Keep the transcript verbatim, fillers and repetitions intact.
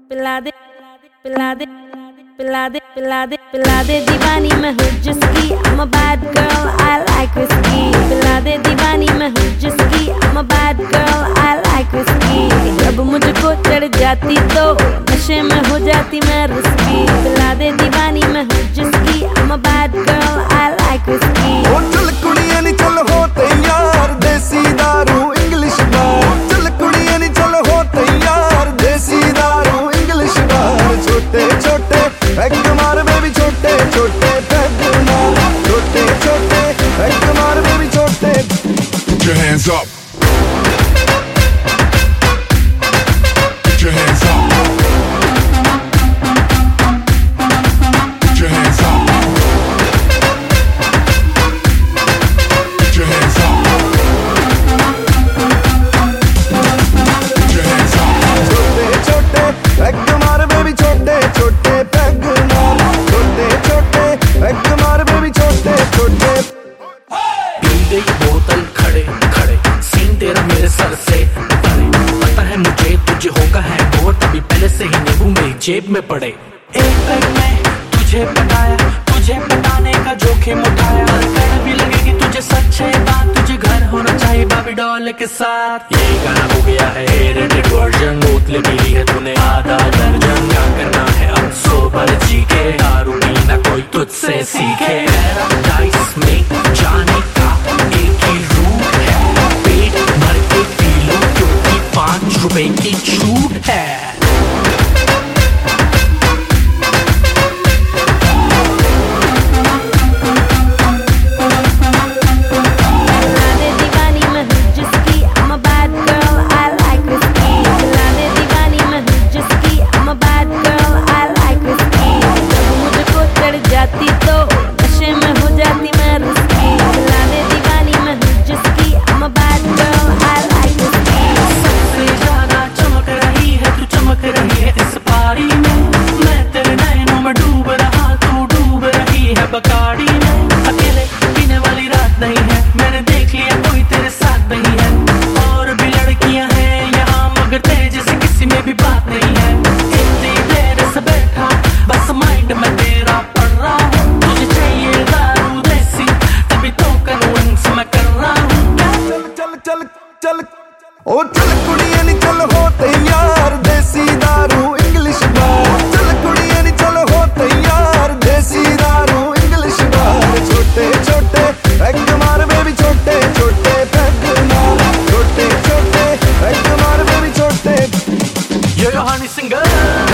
पिला दे पिला दे पिला दे पिला दे पिला दे दीवानी मैं हूँ जिसकी I'm a bad girl I like whiskey पिला दे दीवानी मैं हूँ जिसकी I'm a bad girl I like whiskey जब मुझको चढ़ जाती तो नशे में हो जाती मैं रिस्की पिला दे दीवानी मैं हूँ जिसकी I'm a bad girl I like whiskey ओ चल कुड़ियां नी चल हो तैयार देसी दारू इंग्लिश बार चल कुड़ियां नी चल हो तैयार देसी दारू इंग्लिश बार छोटे छोटे पैग मार बेबी छोटे छोटे पैग मार छोटे छोटे पैग मार बेबी छोटे Put your hands up. Put your hands up. Put your hands up. Put your hands up. Put your hands up. छोटे छोटे पैग मार बेबी छोटे छोटे पैग मार छोटे छोटे पैग मार बेबी छोटे छोटे पी गई बोतल खड़े खड़े सीन तेरा मेरे सर से परे पता है मुझे तुझे होगा है वो तभी पहले से ही नींबू मेरी जेब में पड़े एक पैग में तुझे पटाया तुझे पटाने का जोखिम उठाया कहना भी लगेगी तुझे सच्चे बात तुझे घर होना चाहिए बाबी डॉल के साथ ये गाना हो गया है रेटेड वर्जन बोतलें पी ली है तूने आधा दर्जन क्या करना है अब सोबर जी के दारू पीना कोई तुझसे सीखे पैराडाइज में जाने का एक ही रूट है पेट भर के पी लो क्योंकि पांच रुपए की छूट है बकाड़ी में अकेले पीने वाली रात नहीं है मैंने देख लिया कोई तेरे साथ नहीं है और भी लड़कियां हैं यहाँ मगर तेरे जैसे किसी में भी बात नहीं है इतनी देर से बैठा बस माइंड में तेरा पड़ रहा हूँ तुझे चाहिए दारू देसी तभी तो कन्विंस मैं कर रहा हूँ चल चल चल चल ओ चल कुड़ियां नी चल हो तैयार देसी दारू इंग्लिश बार चल कुड़ियां नी चल हो तैयार देसी दारू इंग्लिश बार छोटे छोटे पैग मार बेबी छोटे छोटे पैग मार छोटे छोटे पैग मार बेबी छोटे ये हनी सिंगर